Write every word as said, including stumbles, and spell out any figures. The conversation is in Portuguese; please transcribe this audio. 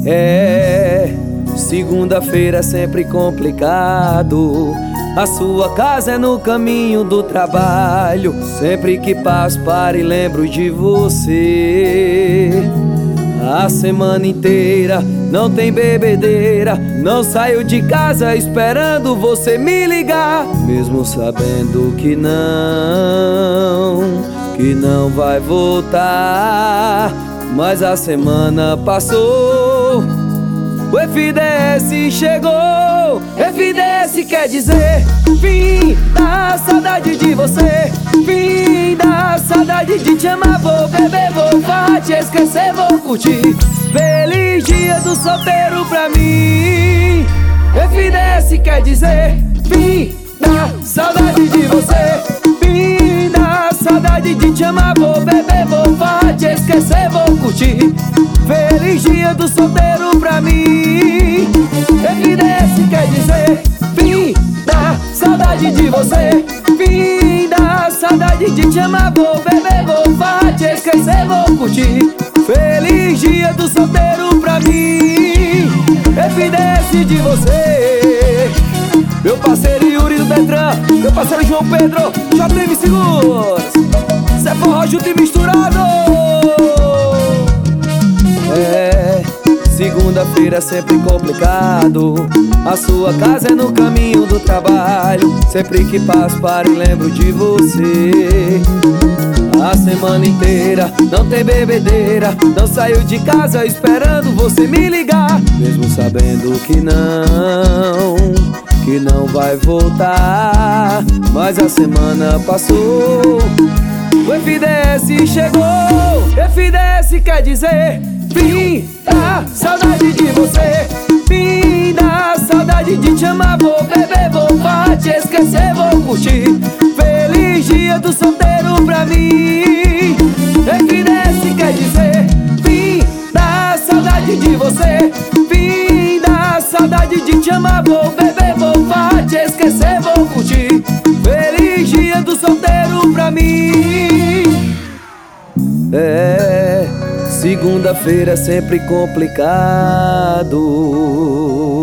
É, segunda-feira é sempre complicado. A sua casa é no caminho do trabalho. Sempre que passo, paro e lembro de você. A semana inteira não tem bebedeira. Não saio de casa esperando você me ligar, mesmo sabendo que não, que não vai voltar. Mas a semana passou, o F D S chegou. F D S quer dizer fim da saudade de você, fim da saudade de te amar. Vou beber, vou farrar, te esquecer, vou curtir. Feliz dia do solteiro pra mim. F D S quer dizer fim da saudade de você, fim da saudade de te amar. Vou beber, vou farrar, te esquecer, vou curtir. Feliz dia do solteiro pra mim. F D S quer dizer fim da saudade de você, fim da saudade de te amar. Vou beber, vou farrar, te esquecer, vou curtir. Feliz dia do solteiro pra mim. F D S de você. Meu parceiro Yuri do Detran, meu parceiro João Pedro, J M Seguros. Cê é forró junto e misturado. É, segunda-feira é sempre complicado. A sua casa é no caminho do trabalho. Sempre que passo, paro e lembro de você. A semana inteira não tem bebedeira. Não saio de casa esperando você me ligar, mesmo sabendo que não, que não vai voltar. Mas a semana passou, o F D S chegou. F D S quer dizer fim da saudade de você, fim da saudade de te amar. Vou beber, vou farrar, te esquecer, vou curtir. Feliz dia do solteiro pra mim. F D S quer dizer fim da saudade de você, fim da saudade de te amar. Vou beber, vou farrar, te esquecer, vou curtir. Feliz dia do solteiro pra mim. É, segunda-feira é sempre complicado.